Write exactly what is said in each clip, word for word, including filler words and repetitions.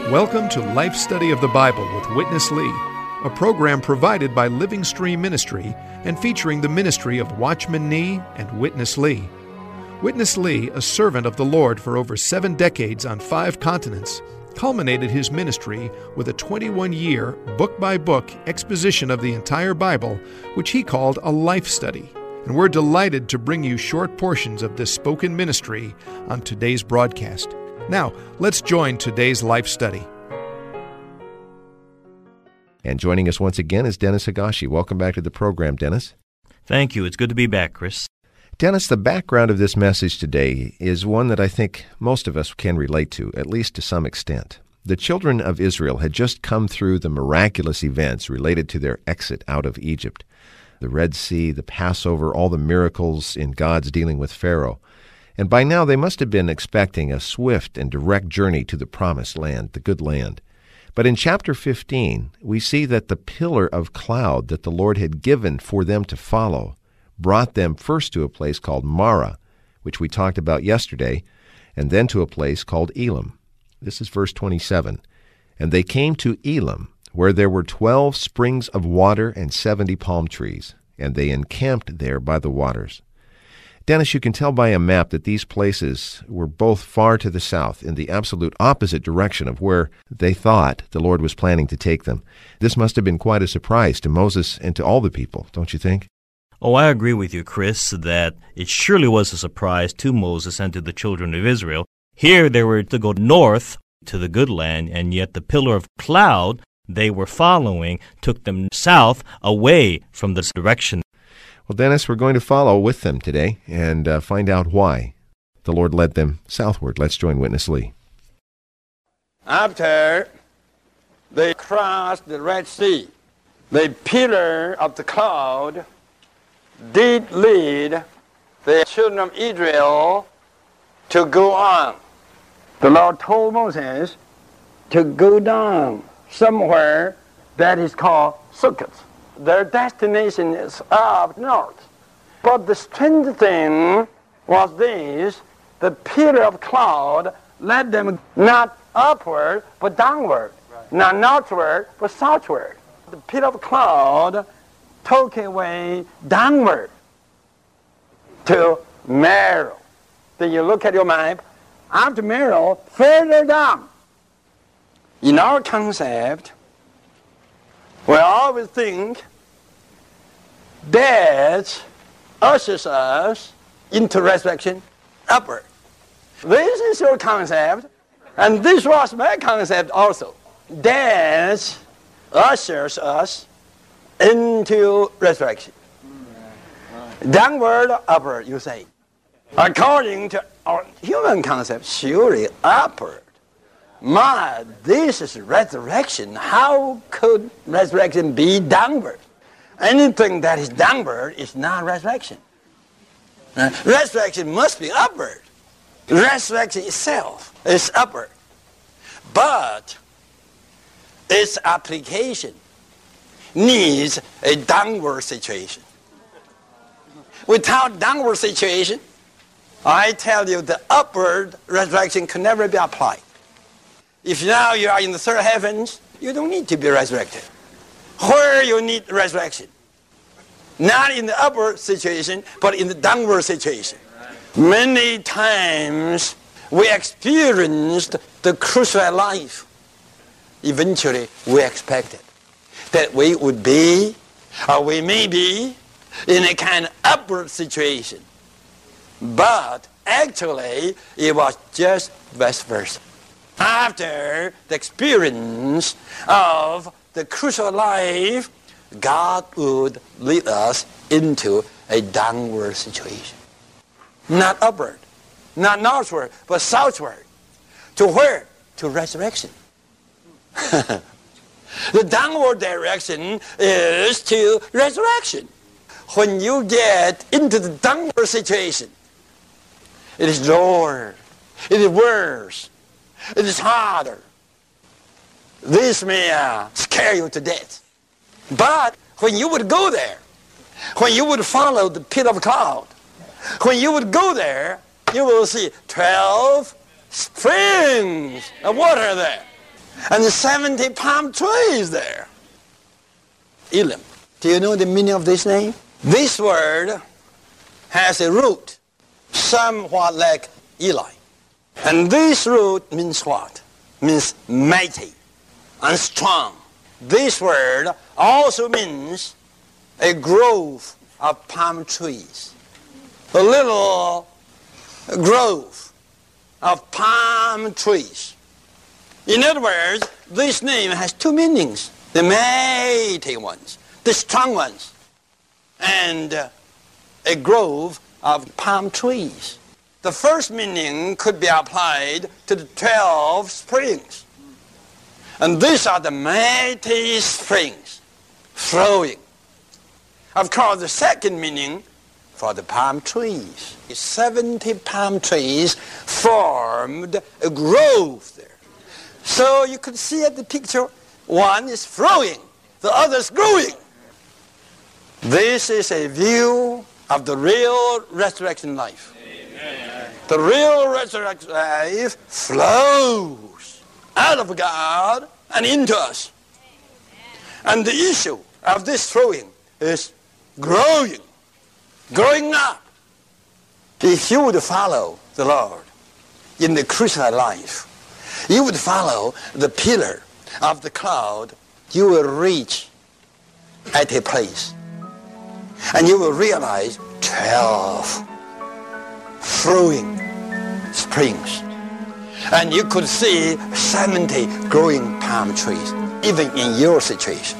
Welcome to Life Study of the Bible with Witness Lee, a program provided by Living Stream Ministry and featuring the ministry of Watchman Nee and Witness Lee. Witness Lee, a servant of the Lord for over seven decades on five continents, culminated his ministry with a twenty-one-year, book-by-book exposition of the entire Bible, which he called a life study. And we're delighted to bring you short portions of this spoken ministry on today's broadcast. Now, let's join today's life study. And joining us once again is Dennis Higashi. Welcome back to the program, Dennis. Thank you. It's good to be back, Chris. Dennis, the background of this message today is one that I think most of us can relate to, at least to some extent. The children of Israel had just come through the miraculous events related to their exit out of Egypt. The Red Sea, the Passover, all the miracles in God's dealing with Pharaoh. And by now they must have been expecting a swift and direct journey to the promised land, the good land. But in chapter fifteen, we see that the pillar of cloud that the Lord had given for them to follow brought them first to a place called Marah, which we talked about yesterday, and then to a place called Elim. This is verse twenty-seven. And they came to Elim, where there were twelve springs of water and seventy palm trees, and they encamped there by the waters. Dennis, you can tell by a map that these places were both far to the south, in the absolute opposite direction of where they thought the Lord was planning to take them. This must have been quite a surprise to Moses and to all the people, don't you think? Oh, I agree with you, Chris, that it surely was a surprise to Moses and to the children of Israel. Here they were to go north to the good land, and yet the pillar of cloud they were following took them south away from this direction. Well, Dennis, we're going to follow with them today and uh, find out why the Lord led them southward. Let's join Witness Lee. After they crossed the Red Sea, the pillar of the cloud did lead the children of Israel to go on. The Lord told Moses to go down somewhere that is called Sukkot. Their destination is up north. But the strange thing was this: the pillar of cloud led them not upward, but downward. Right. Not northward, but southward. The pillar of cloud took away downward to Meribah. Then you look at your map, after Meribah, further down. In our concept, we always think death ushers us into resurrection upward. This is your concept, and this was my concept also. Death ushers us into resurrection. Downward, upward, you say. According to our human concept, surely upward. My, this is resurrection. How could resurrection be downward? Anything that is downward is not resurrection. Uh, resurrection must be upward. Resurrection itself is upward. But its application needs a downward situation. Without downward situation, I tell you the upward resurrection can never be applied. If now you are in the third heavens, you don't need to be resurrected. Where you need resurrection? Not in the upward situation, but in the downward situation. Many times we experienced the crucial life. Eventually we expected that we would be, or we may be, in a kind of upward situation. But actually it was just vice versa. After the experience of the crucial life, God would lead us into a downward situation. Not upward, not northward, but southward. To where? To resurrection. The downward direction is to resurrection. When you get into the downward situation, it is lower, it is worse, it is harder. This may uh, scare you to death. But when you would go there, when you would follow the pillar of cloud, when you would go there, you will see twelve springs of water there. And seventy palm trees there. Elim. Do you know the meaning of this name? This word has a root, somewhat like Eli. And this root means what? Means mighty and strong. This word also means a grove of palm trees. A little grove of palm trees. In other words, this name has two meanings. The mighty ones, the strong ones, and uh, a grove of palm trees. The first meaning could be applied to the twelve springs. And these are the mighty springs flowing. Of course, the second meaning for the palm trees. seventy palm trees formed a grove there. So you could see at the picture, one is flowing, the other is growing. This is a view of the real resurrection life. Amen. The real resurrection life flows out of God and into us. And the issue of this flowing is growing, growing up. If you would follow the Lord in the Christian life, you would follow the pillar of the cloud, you will reach at a place. And you will realize twelve flowing springs. And you could see seventy growing palm trees, even in your situation.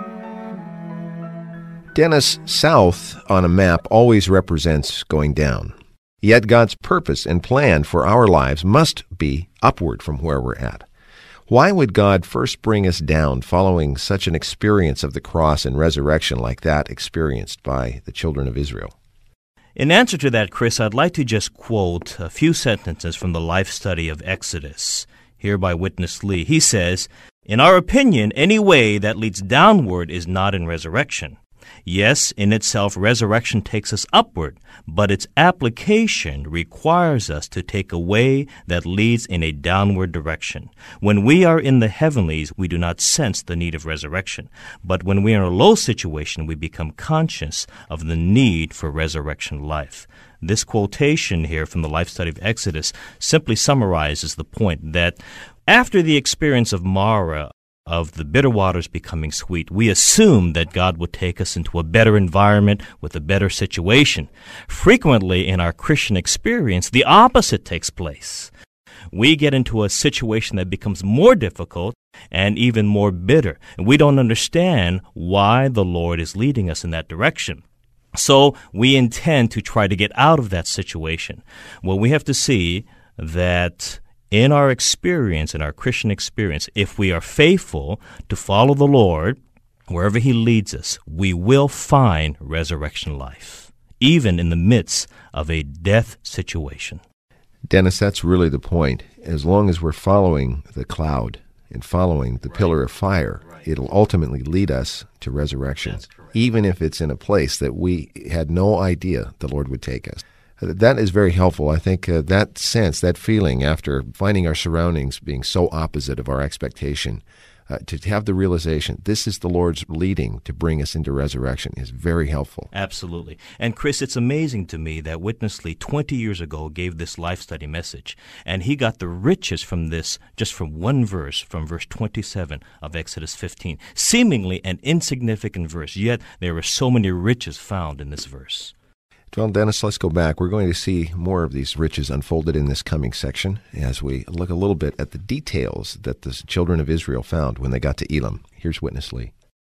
Dennis, south on a map always represents going down. Yet God's purpose and plan for our lives must be upward from where we're at. Why would God first bring us down following such an experience of the cross and resurrection like that experienced by the children of Israel? In answer to that, Chris, I'd like to just quote a few sentences from the life study of Exodus, here by Witness Lee. He says, "In our opinion, any way that leads downward is not in resurrection. Yes, in itself, resurrection takes us upward, but its application requires us to take a way that leads in a downward direction. When we are in the heavenlies, we do not sense the need of resurrection, but when we are in a low situation, we become conscious of the need for resurrection life." This quotation here from the life study of Exodus simply summarizes the point that after the experience of Mara, of the bitter waters becoming sweet, we assume that God would take us into a better environment with a better situation. Frequently in our Christian experience, the opposite takes place. We get into a situation that becomes more difficult and even more bitter, and we don't understand why the Lord is leading us in that direction. So we intend to try to get out of that situation. Well, we have to see that in our experience, in our Christian experience, if we are faithful to follow the Lord, wherever He leads us, we will find resurrection life, even in the midst of a death situation. Dennis, that's really the point. As long as we're following the cloud and following the right. pillar of fire, right. it'll ultimately lead us to resurrection, even if it's in a place that we had no idea the Lord would take us. That is very helpful. I think uh, that sense, that feeling after finding our surroundings being so opposite of our expectation, uh, to have the realization this is the Lord's leading to bring us into resurrection is very helpful. Absolutely. And Chris, it's amazing to me that Witness Lee twenty years ago gave this life study message, and he got the riches from this just from one verse, from verse twenty-seven of Exodus fifteen. Seemingly an insignificant verse, yet there are so many riches found in this verse. Well, Dennis, let's go back. We're going to see more of these riches unfolded in this coming section as we look a little bit at the details that the children of Israel found when they got to Elim. Here's Witness Lee.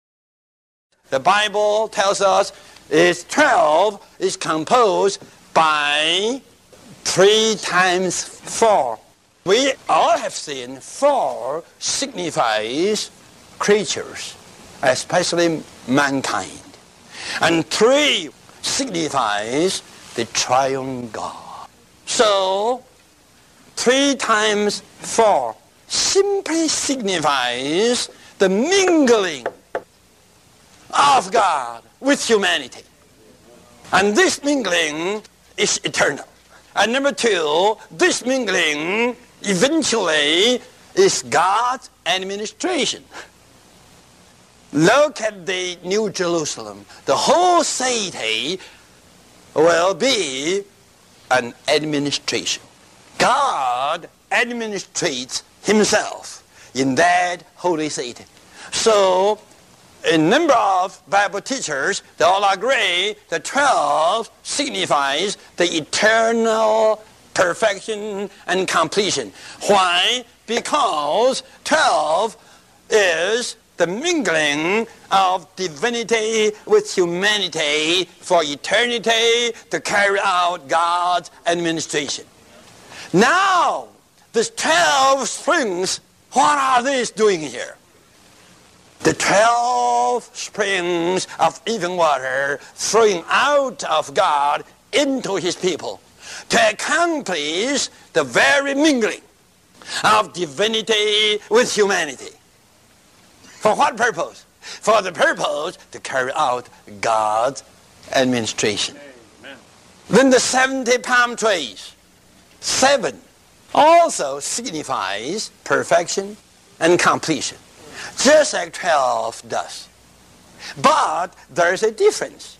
The Bible tells us is twelve is composed by three times four. We all have seen four signifies creatures, especially mankind. And three signifies the triune God. So, three times four simply signifies the mingling of God with humanity. And this mingling is eternal. And number two, this mingling eventually is God's administration. Look at the New Jerusalem. The whole city will be an administration. God administrates himself in that holy city. So, a number of Bible teachers, they all agree that twelve signifies the eternal perfection and completion. Why? Because twelve is the mingling of divinity with humanity for eternity to carry out God's administration. Now, these twelve springs, what are these doing here? The twelve springs of living water flowing out of God into his people to accomplish the very mingling of divinity with humanity. For what purpose? For the purpose to carry out God's administration. Amen. Then the seventy palm trees, seven, also signifies perfection and completion, just like twelve does. But there is a difference.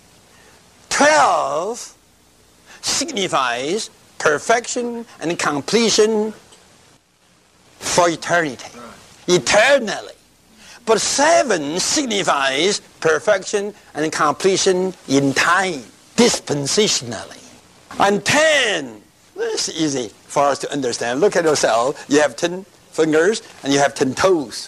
twelve signifies perfection and completion for eternity, eternally. But seven signifies perfection and completion in time, dispensationally. And ten, this is easy for us to understand. Look at yourself. You have ten fingers and you have ten toes.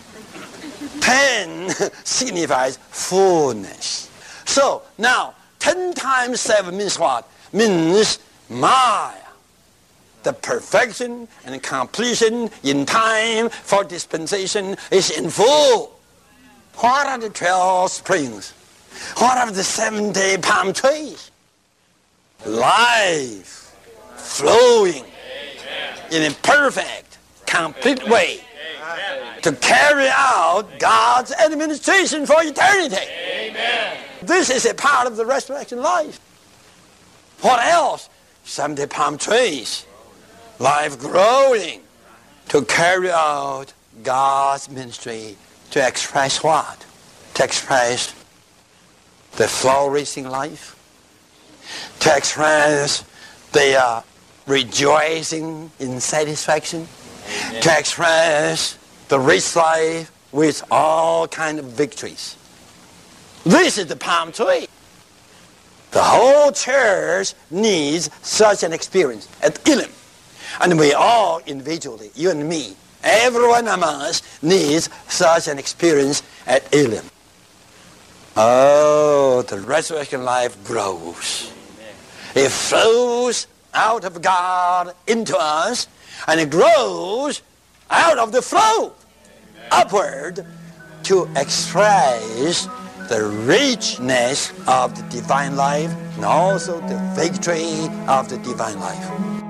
Ten signifies fullness. So now, ten times seven means what? Means my. The perfection and completion in time for dispensation is in full. What are the twelve springs? What are the seventy palm trees? Life flowing in a perfect, complete way to carry out God's administration for eternity. Amen. This is a part of the resurrection life. What else? seventy palm trees. Life growing to carry out God's ministry, to express what? To express the flourishing life, to express the uh, rejoicing in satisfaction, Amen. To express the rich life with all kind of victories. This is the palm tree. The whole church needs such an experience at Elim. And we all individually, you and me, everyone among us needs such an experience at Elim. Oh, the resurrection life grows. It flows out of God into us, and it grows out of the flow upward to express the richness of the divine life and also the victory of the divine life.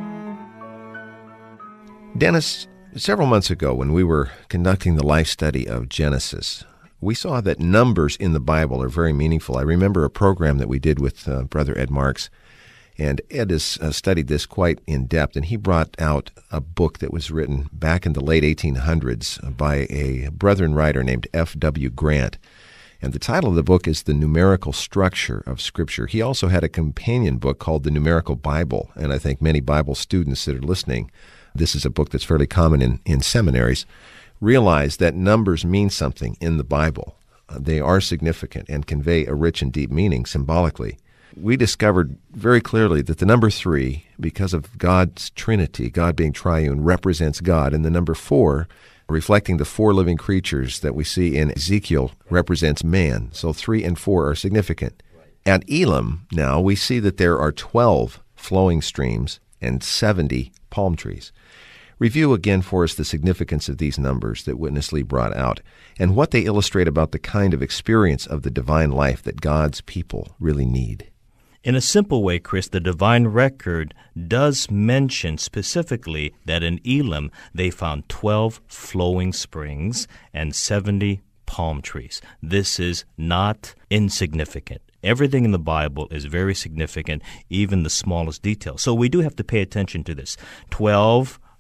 Dennis, several months ago when we were conducting the life study of Genesis, we saw that numbers in the Bible are very meaningful. I remember a program that we did with uh, Brother Ed Marks, and Ed has uh, studied this quite in depth, and he brought out a book that was written back in the late eighteen hundreds by a Brethren writer named F W Grant. And the title of the book is The Numerical Structure of Scripture. He also had a companion book called The Numerical Bible, and I think many Bible students that are listening, this is a book that's fairly common in, in seminaries, realize that numbers mean something in the Bible. Uh, they are significant and convey a rich and deep meaning symbolically. We discovered very clearly that the number three, because of God's Trinity, God being triune, represents God, and the number four, reflecting the four living creatures that we see in Ezekiel, represents man. So three and four are significant. At Elim, now, we see that there are twelve flowing streams and seventy palm trees. Review again for us the significance of these numbers that Witness Lee brought out and what they illustrate about the kind of experience of the divine life that God's people really need. In a simple way, Chris, the divine record does mention specifically that in Elim they found twelve flowing springs and seventy palm trees. This is not insignificant. Everything in the Bible is very significant, even the smallest detail. So we do have to pay attention to this. Twelve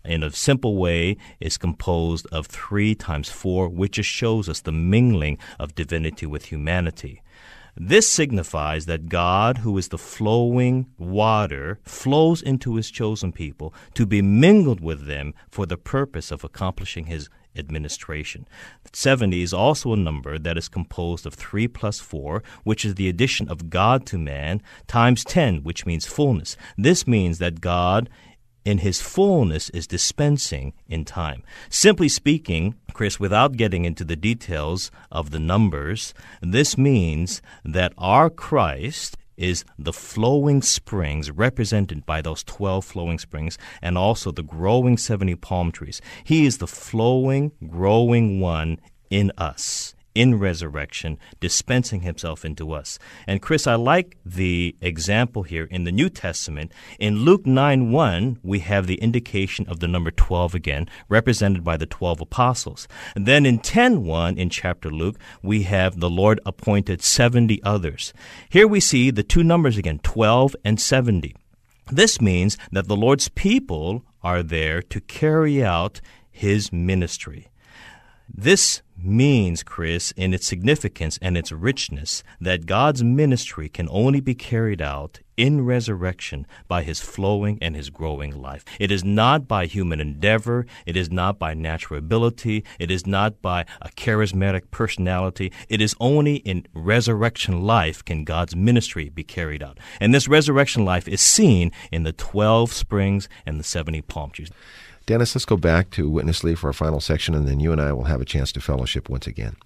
in a simple way, is composed of three times four, which just shows us the mingling of divinity with humanity. This signifies that God, who is the flowing water, flows into his chosen people to be mingled with them for the purpose of accomplishing his administration. seventy is also a number that is composed of three plus four, which is the addition of God to man, times ten, which means fullness. This means that God in his fullness is dispensing in time. Simply speaking, Chris, without getting into the details of the numbers, this means that our Christ is the flowing springs represented by those twelve flowing springs and also the growing seventy palm trees. He is the flowing, growing one in us, in resurrection, dispensing himself into us. And Chris, I like the example here in the New Testament. In Luke nine one, we have the indication of the number twelve again, represented by the twelve apostles. And then in ten one, in chapter Luke, we have the Lord appointed seventy others. Here we see the two numbers again, twelve and seventy. This means that the Lord's people are there to carry out his ministry. This means, Chris, in its significance and its richness, that God's ministry can only be carried out in resurrection by his flowing and his growing life. It is not by human endeavor. It is not by natural ability. It is not by a charismatic personality. It is only in resurrection life can God's ministry be carried out. And this resurrection life is seen in the twelve springs and the seventy palm trees. Dennis, let's go back to Witness Lee for our final section, and then you and I will have a chance to fellowship once again.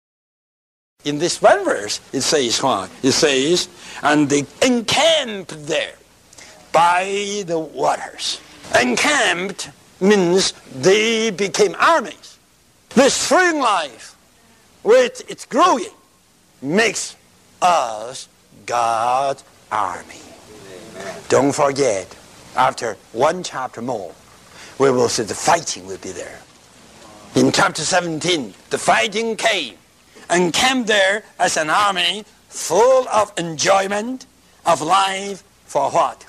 In this one verse, it says what? It says, and they encamped there by the waters. Encamped means they became armies. This spring life, with its growing, makes us God's army. Amen. Don't forget, after one chapter more, we will see the fighting will be there. In chapter seventeen, the fighting came and came there as an army full of enjoyment of life for what?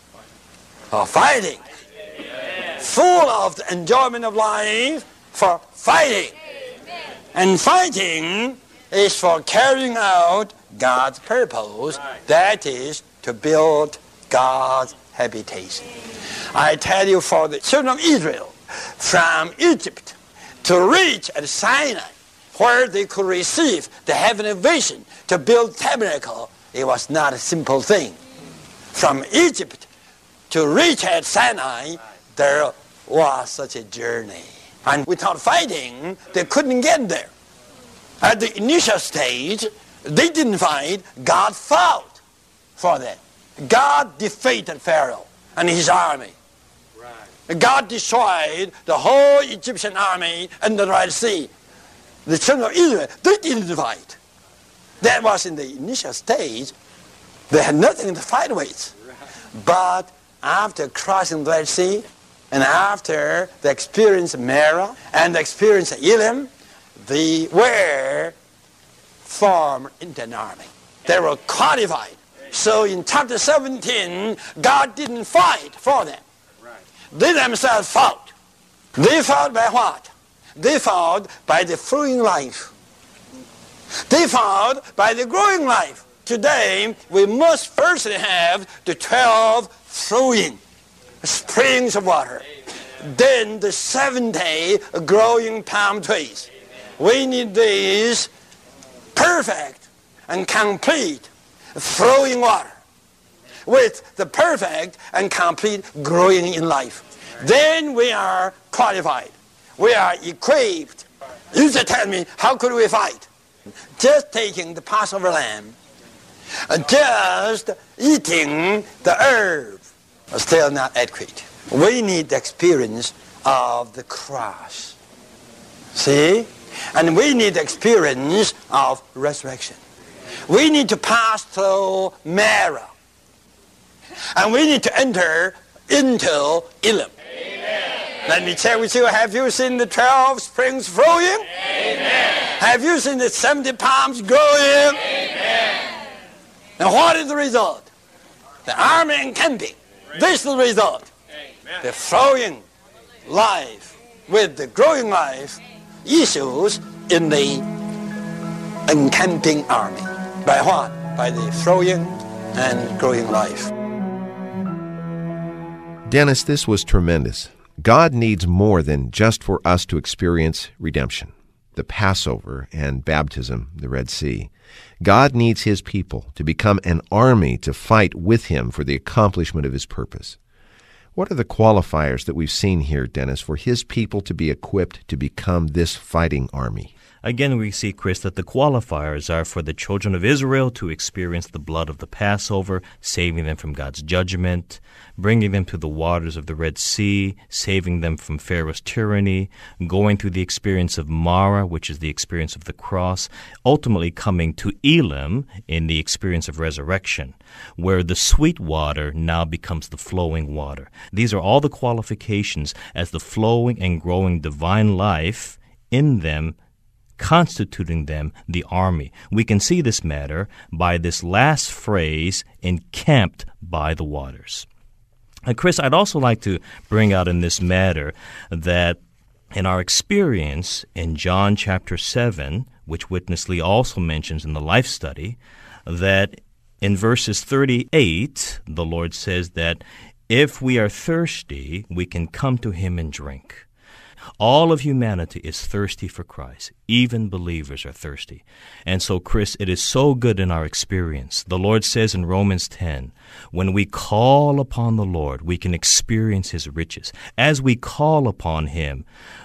For fighting. Amen. Full of the enjoyment of life for fighting. Amen. And fighting is for carrying out God's purpose, right. That is to build God's habitation. I tell you, for the children of Israel, from Egypt to reach at Sinai, where they could receive the heavenly vision to build tabernacle, it was not a simple thing. From Egypt to reach at Sinai, there was such a journey. And without fighting, they couldn't get there. At the initial stage, they didn't fight. God fought for them. God defeated Pharaoh and his army. Right. God destroyed the whole Egyptian army in the Red Sea. The children of Israel, they didn't fight. That was in the initial stage. They had nothing to fight with. Right. But after crossing the Red Sea, and after the experience of Marah and the experience of Elim, they were formed into an army. They were qualified. So in chapter seventeen, God didn't fight for them. Right. They themselves fought. They fought by what? They fought by the flowing life. They fought by the growing life. Today, we must first have the twelve flowing springs of water. Amen. Then the seventy growing palm trees. Amen. We need these perfect and complete flowing water with the perfect and complete growing in life. Then we are qualified. We are equipped. You just tell me, how could we fight? Just taking the Passover lamb, just eating the herb, still not adequate. We need the experience of the cross. See? And we need the experience of resurrection. We need to pass through Marah. And we need to enter into Elim. Amen. Let me check with you. Have you seen the twelve springs flowing? Amen. Have you seen the seventy palms growing? Amen. And what is the result? The army encamping. This is the result. Amen. The flowing life with the growing life issues in the encamping army. By what? By the flowing and growing life. Dennis, this was tremendous. God needs more than just for us to experience redemption, the Passover and baptism, the Red Sea. God needs His people to become an army to fight with Him for the accomplishment of His purpose. What are the qualifiers that we've seen here, Dennis, for His people to be equipped to become this fighting army? Again, we see, Chris, that the qualifiers are for the children of Israel to experience the blood of the Passover, saving them from God's judgment, bringing them to the waters of the Red Sea, saving them from Pharaoh's tyranny, going through the experience of Mara, which is the experience of the cross, ultimately coming to Elim in the experience of resurrection, where the sweet water now becomes the flowing water. These are all the qualifications as the flowing and growing divine life in them constituting them the army. We can see this matter by this last phrase, encamped by the waters. And Chris, I'd also like to bring out in this matter that in our experience in John chapter seven, which Witness Lee also mentions in the life study, that in verses thirty-eight, the Lord says that if we are thirsty, we can come to Him and drink. All of humanity is thirsty for Christ. Even believers are thirsty. And so, Chris, it is so good in our experience. The Lord says in Romans ten, when we call upon the Lord, we can experience His riches. As we call upon Him,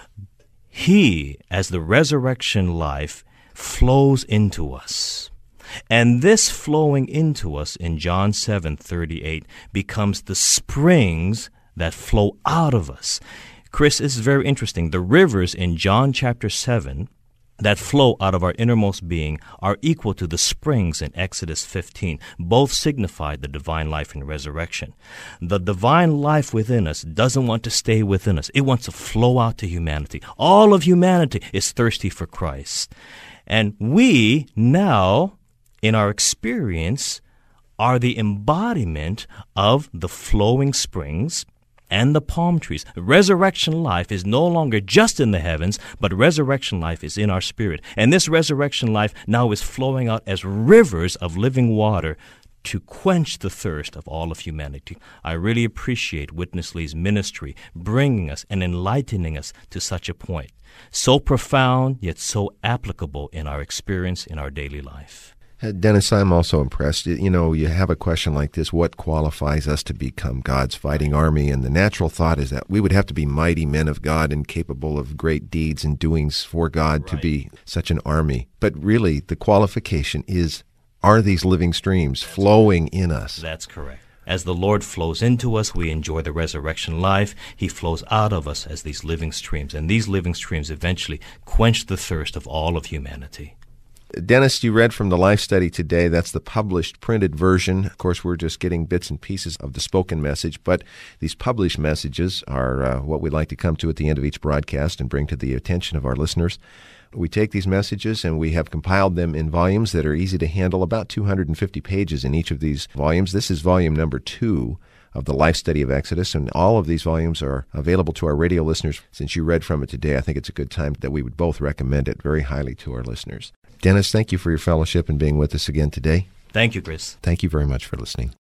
He, as the resurrection life, flows into us. And this flowing into us in John seven thirty-eight becomes the springs that flow out of us. Chris, this is very interesting. The rivers in John chapter seven that flow out of our innermost being are equal to the springs in Exodus fifteen. Both signify the divine life and resurrection. The divine life within us doesn't want to stay within us. It wants to flow out to humanity. All of humanity is thirsty for Christ. And we now, in our experience, are the embodiment of the flowing springs and the palm trees. Resurrection life is no longer just in the heavens, but resurrection life is in our spirit. And this resurrection life now is flowing out as rivers of living water to quench the thirst of all of humanity. I really appreciate Witness Lee's ministry, bringing us and enlightening us to such a point. So profound, yet so applicable in our experience in our daily life. Dennis, I'm also impressed. You know, you have a question like this, what qualifies us to become God's fighting army? And the natural thought is that we would have to be mighty men of God and capable of great deeds and doings for God right. to be such an army. But really, the qualification is, are these living streams That's flowing correct. in us? That's correct. As the Lord flows into us, we enjoy the resurrection life. He flows out of us as these living streams. And these living streams eventually quench the thirst of all of humanity. Dennis, you read from the Life Study today. That's the published printed version. Of course, we're just getting bits and pieces of the spoken message, but these published messages are uh, what we like to come to at the end of each broadcast and bring to the attention of our listeners. We take these messages and we have compiled them in volumes that are easy to handle, about two hundred fifty pages in each of these volumes. This is volume number two of the Life Study of Exodus, and all of these volumes are available to our radio listeners. Since you read from it today, I think it's a good time that we would both recommend it very highly to our listeners. Dennis, thank you for your fellowship and being with us again today. Thank you, Chris. Thank you very much for listening.